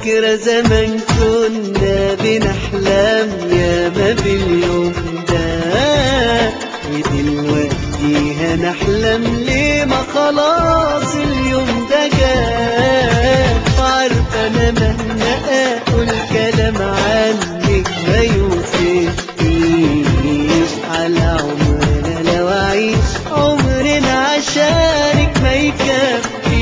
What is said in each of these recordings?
فاكرة زمان كنا بنحلم ياما باليوم ده، ودلوقتي هنحلم ليه ما خلاص اليوم ده جه. وعارفة أنا مهما أقول كلام عنك ما يوصفنيش على عمرنا لو أعيش عمرنا عشانك ما يكفيش.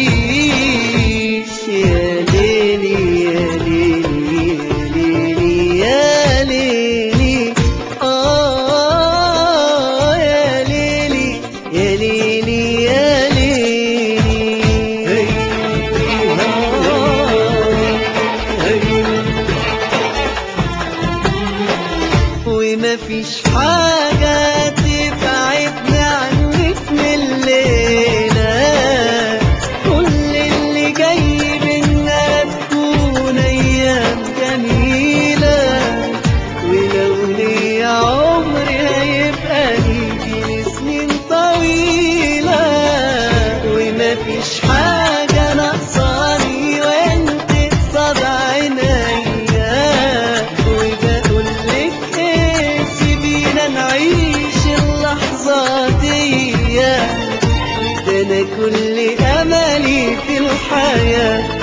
يا ليلي يا ليلي يا ليلي يا ليلي يا ليلي يا ليلي. وما فيش حاجة تبعدنا عنك من الليلة، كل اللي جاي بينا تكون أيام جميلة. ولو ليا عمري هيبقى ليكي لسنين طويلة. وما فيش حاجة ناقصاني وانت قصاد عينيا، وبقولك ايه سيبينا نعيش اللحظة دي. ده انا كل املي في الحياة